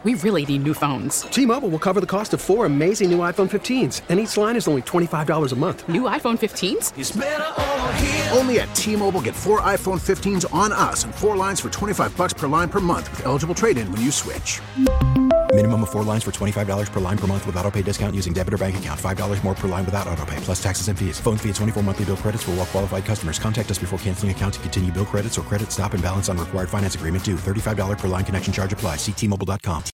We really need new phones. T-Mobile will cover the cost of 4 amazing new iPhone 15s, and each line is only $25 a month. New iPhone 15s? It's better over here. Only at T-Mobile, get 4 iPhone 15s on us and 4 lines for $25 per line per month with eligible trade-in when you switch. Minimum of 4 lines for $25 per line per month with autopay discount using debit or bank account. $5 more per line without autopay, plus taxes and fees. Phone fee at 24 monthly bill credits for well-qualified customers. Contact us before canceling account to continue bill credits or credit stop and balance on required finance agreement due. $35 per line connection charge applies. See T-Mobile.com.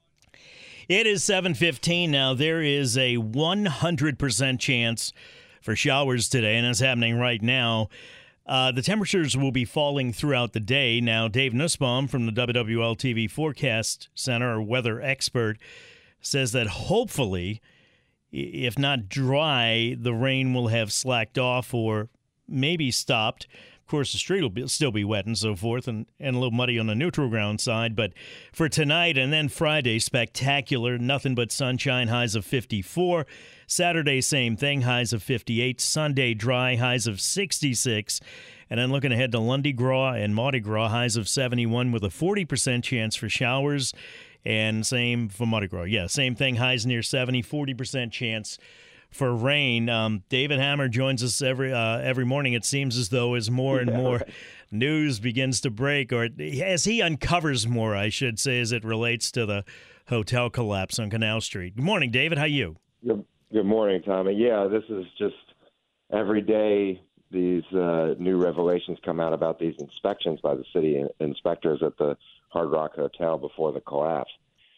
It is 7:15 now. There is a 100% chance for showers today, and it's happening right now. The temperatures will be falling throughout the day. Now, Dave Nussbaum from the WWL-TV Forecast Center, a weather expert, says that hopefully, if not dry, the rain will have slacked off or maybe stopped. Of course, the street will still be wet and so forth and a little muddy on the neutral ground side. But for tonight and then Friday, spectacular. Nothing but sunshine, highs of 54. Saturday, same thing, highs of 58. Sunday, dry, highs of 66. And then looking ahead to Lundi Gras and Mardi Gras, highs of 71 with a 40% chance for showers. And same for Mardi Gras. Yeah, same thing, highs near 70, 40% chance for rain. David Hammer joins us every morning, it seems as though, as more and more news begins to break, or as he uncovers more, I should say, as it relates to the hotel collapse on Canal Street. Good morning, David. How are you? Good morning, Tommy. Yeah, this is just every day these new revelations come out about these inspections by the city inspectors at the Hard Rock Hotel before the collapse.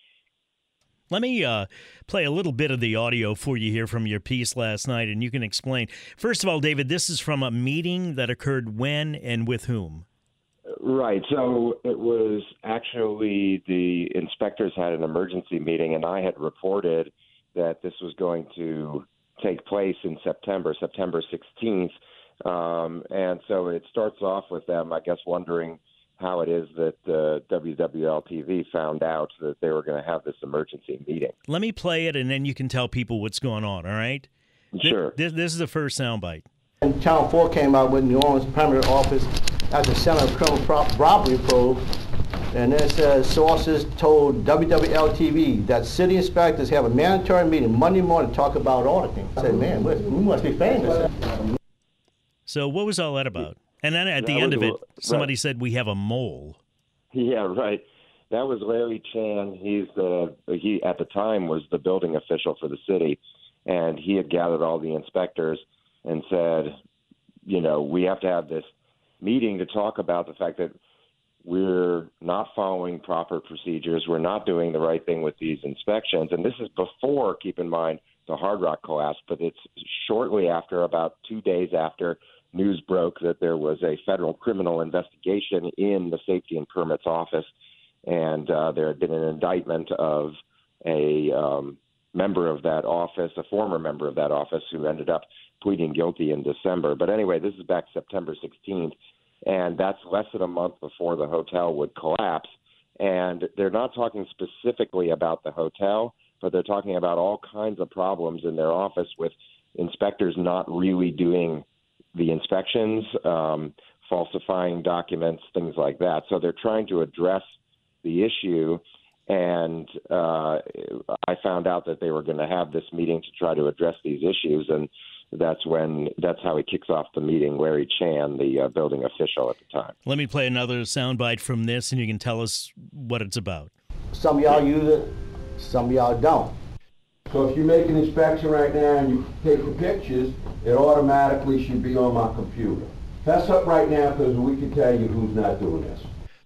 Let me play a little bit of the audio for you here from your piece last night, and you can explain. First of all, David, this is from a meeting that occurred when and with whom? Right. So it was actually the inspectors had an emergency meeting, and I had reported that this was going to take place in September 16th. And so it starts off with them, I guess, wondering how it is that WWL-TV found out that they were going to have this emergency meeting. Let me play it, and then you can tell people what's going on, all right? Sure. This is the first soundbite. And Channel 4 came out with New Orleans Premier Office at the Center of Criminal Robbery Probe, and it says sources told WWL-TV that city inspectors have a mandatory meeting Monday morning to talk about auditing. I said, man, we must be famous. So what was all that about? And then at the end of it, somebody said we have a mole. Yeah, right. That was Larry Chan. He at the time was the building official for the city, and he had gathered all the inspectors and said, we have to have this meeting to talk about the fact that we're not following proper procedures. We're not doing the right thing with these inspections. And this is before, keep in mind, the Hard Rock collapse, but it's shortly after, about 2 days after, news broke that there was a federal criminal investigation in the Safety and Permits Office, and there had been an indictment of a member of that office, a former member of that office, who ended up pleading guilty in December. But anyway, this is back September 16th, and that's less than a month before the hotel would collapse. And they're not talking specifically about the hotel, but they're talking about all kinds of problems in their office with inspectors not really doing the inspections, falsifying documents, things like that. So they're trying to address the issue, and I found out that they were going to have this meeting to try to address these issues, and that's how he kicks off the meeting, Larry Chan, the building official at the time. Let me play another soundbite from this, and you can tell us what it's about. Some of y'all use it, some of y'all don't. So if you make an inspection right now and you take the pictures, it automatically should be on my computer. Fess up right now, because we can tell you who's not doing this.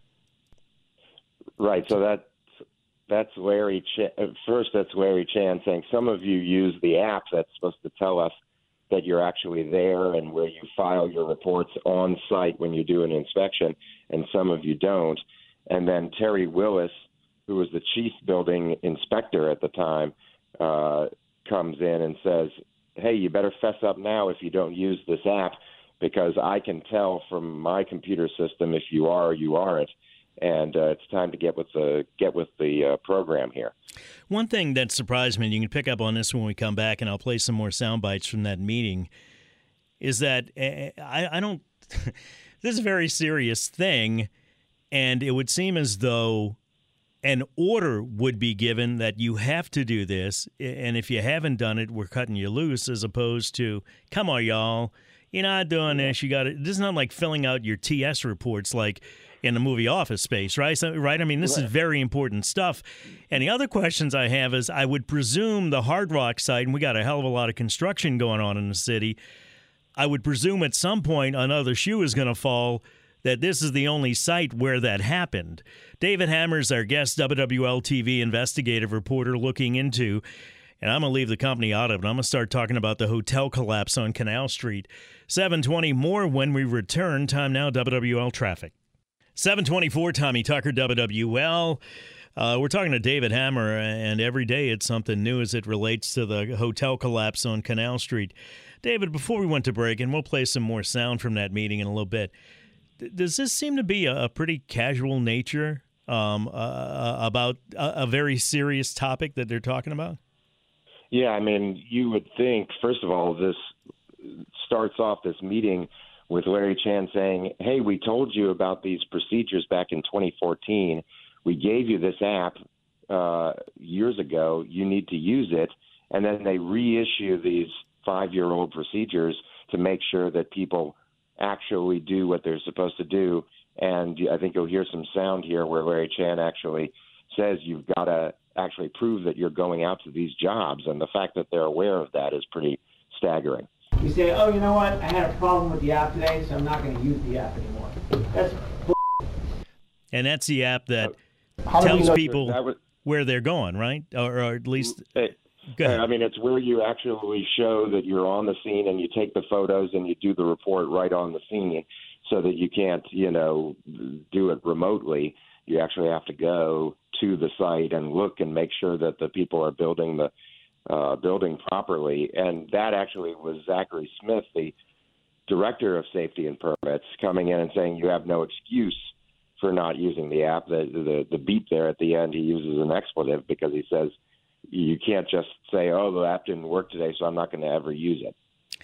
Right, so that's Larry Chan. First, that's Larry Chan saying some of you use the app that's supposed to tell us that you're actually there and where you file your reports on site when you do an inspection, and some of you don't. And then Terry Willis, who was the chief building inspector at the time, comes in and says, hey, you better fess up now if you don't use this app, because I can tell from my computer system if you are or you aren't. And it's time to get with the program here. One thing that surprised me, and you can pick up on this when we come back, and I'll play some more sound bites from that meeting, is that I don't – this is a very serious thing, and it would seem as though an order would be given that you have to do this, and if you haven't done it, we're cutting you loose, as opposed to, come on, y'all, you're not doing this. You got to. This is not like filling out your TS reports like in the movie Office Space, right? Right? I mean, this is very important stuff. And the other questions I have is, I would presume the Hard Rock site, and we got a hell of a lot of construction going on in the city, I would presume at some point another shoe is going to fall, that this is the only site where that happened. David Hammer's our guest WWL-TV investigative reporter looking into, and I'm going to leave the company out of it. I'm going to start talking about the hotel collapse on Canal Street. 7:20, more when we return. Time now, WWL traffic. 7:24, Tommy Tucker, WWL. We're talking to David Hammer, and every day it's something new as it relates to the hotel collapse on Canal Street. David, before we went to break, and we'll play some more sound from that meeting in a little bit, does this seem to be a pretty casual nature about a very serious topic that they're talking about? Yeah, I mean, you would think, first of all, this starts off this meeting with Larry Chan saying, hey, we told you about these procedures back in 2014. We gave you this app years ago. You need to use it. And then they reissue these 5-year-old procedures to make sure that people actually do what they're supposed to do. And I think you'll hear some sound here where Larry Chan actually says you've got to actually prove that you're going out to these jobs. And the fact that they're aware of that is pretty staggering. You say, oh, you know what? I had a problem with the app today, so I'm not going to use the app anymore. That's And that's the app that tells people where they're going, right? Or at least... I mean, it's where you actually show that you're on the scene and you take the photos and you do the report right on the scene so that you can't, do it remotely. You actually have to go to the site and look and make sure that the people are building the building properly. And that actually was Zachary Smith, the director of safety and permits, coming in and saying you have no excuse for not using the app. The beep there at the end, he uses an expletive because he says, you can't just say, oh, the app didn't work today, so I'm not going to ever use it.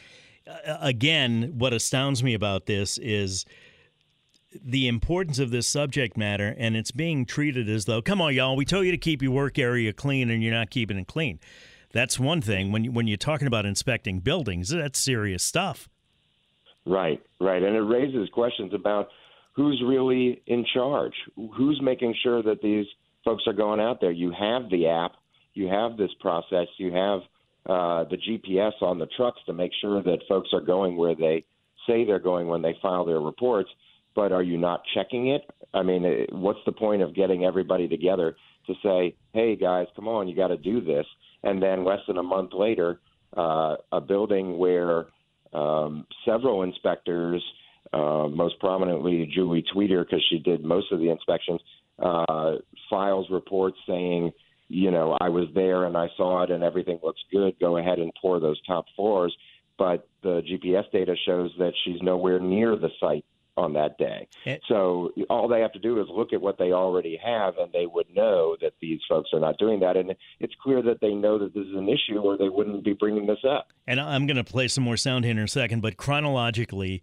Again, what astounds me about this is the importance of this subject matter, and it's being treated as though, come on, y'all, we told you to keep your work area clean, and you're not keeping it clean. That's one thing. When you're talking about inspecting buildings, that's serious stuff. Right. And it raises questions about who's really in charge, who's making sure that these folks are going out there. You have the app. You have this process. You have the GPS on the trucks to make sure that folks are going where they say they're going when they file their reports, but are you not checking it? I mean, what's the point of getting everybody together to say, hey, guys, come on, you got to do this? And then less than a month later, a building where several inspectors, most prominently Julie Tweeter, because she did most of the inspections, files reports saying, I was there and I saw it and everything looks good. Go ahead and pour those top floors. But the GPS data shows that she's nowhere near the site on that day. So all they have to do is look at what they already have, and they would know that these folks are not doing that. And it's clear that they know that this is an issue, or they wouldn't be bringing this up. And I'm going to play some more sound here in a second, but chronologically,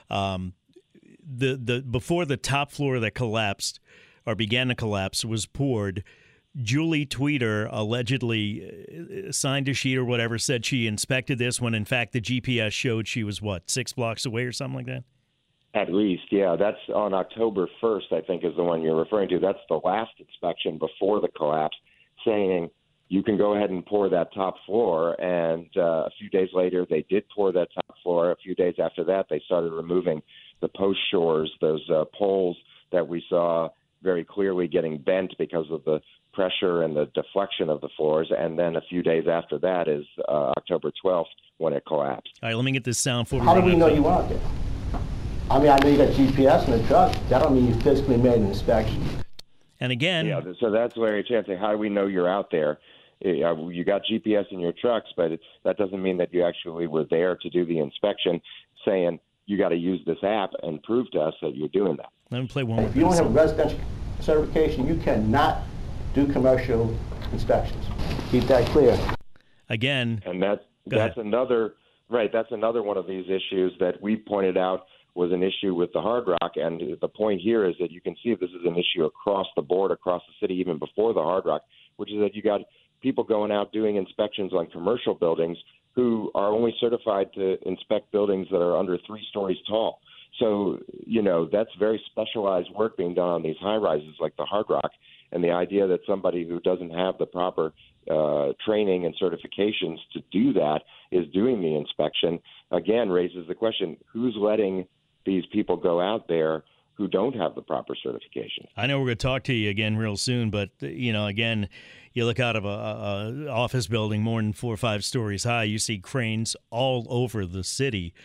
the before the top floor that collapsed or began to collapse was poured, Julie Tweeter allegedly signed a sheet or whatever, said she inspected this when, in fact, the GPS showed she was, 6 blocks away or something like that? At least, yeah. That's on October 1st, I think, is the one you're referring to. That's the last inspection before the collapse, saying you can go ahead and pour that top floor. And a few days later, they did pour that top floor. A few days after that, they started removing the post shores, those poles that we saw very clearly getting bent because of the pressure and the deflection of the floors. And then a few days after that is October 12th when it collapsed. All right, let me get this sound for you. How do we know you weren't there? I mean, I know you got GPS in the truck. That don't mean you physically made an inspection. And again... Yeah, so that's Larry Chan saying, how do we know you're out there? You got GPS in your trucks, but that doesn't mean that you actually were there to do the inspection, saying you got to use this app and prove to us that you're doing that. Let me play one more. If you don't have residential certification, you cannot do commercial inspections. Keep that clear. Again... And that's another... Right, that's another one of these issues that we pointed out was an issue with the Hard Rock. And the point here is that you can see this is an issue across the board, across the city, even before the Hard Rock, which is that you got people going out doing inspections on commercial buildings who are only certified to inspect buildings that are under 3 stories tall. So, that's very specialized work being done on these high-rises like the Hard Rock. And the idea that somebody who doesn't have the proper training and certifications to do that is doing the inspection, again, raises the question, who's letting these people go out there who don't have the proper certification? I know we're going to talk to you again real soon, but, again, you look out of a office building more than 4 or 5 stories high, you see cranes all over the city.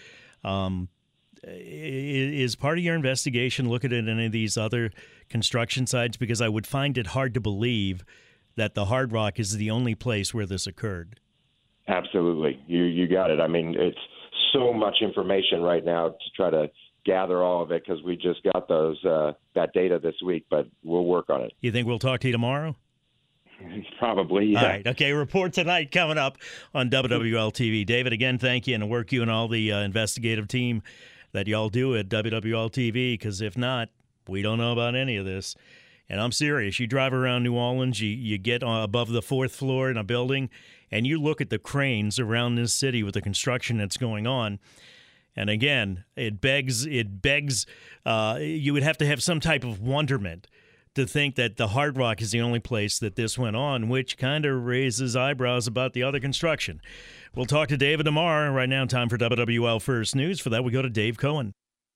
Is part of your investigation looking at any of these other construction sites? Because I would find it hard to believe that the Hard Rock is the only place where this occurred. Absolutely. You got it. I mean, it's so much information right now to try to gather all of it because we just got that data this week, but we'll work on it. You think we'll talk to you tomorrow? Probably, yeah. All right. Okay, report tonight coming up on WWL-TV. David, again, thank you, and the work you and all the investigative team that y'all do at WWL-TV, because if not, we don't know about any of this. And I'm serious. You drive around New Orleans, you get above the 4th floor in a building, and you look at the cranes around this city with the construction that's going on. And again, it begs. You would have to have some type of wonderment to think that the Hard Rock is the only place that this went on, which kind of raises eyebrows about the other construction. We'll talk to David tomorrow. Right now, time for WWL First News. For that, we go to Dave Cohen.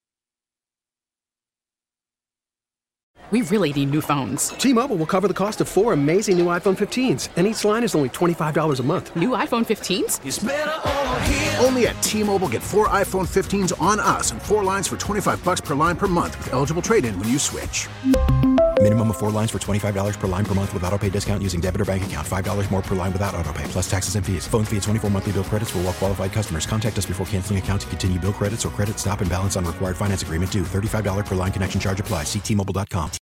We really need new phones. T-Mobile will cover the cost of 4 amazing new iPhone 15s, and each line is only $25 a month. New iPhone 15s? It's better over here. Only at T-Mobile, get 4 iPhone 15s on us and 4 lines for $25 per line per month with eligible trade-in when you switch. Minimum of 4 lines for $25 per line per month with autopay discount using debit or bank account. $5 more per line without autopay, plus taxes and fees. Phone fee at 24 monthly bill credits for well-qualified customers. Contact us before canceling account to continue bill credits or credit stop and balance on required finance agreement due. $35 per line connection charge applies. See T-Mobile.com.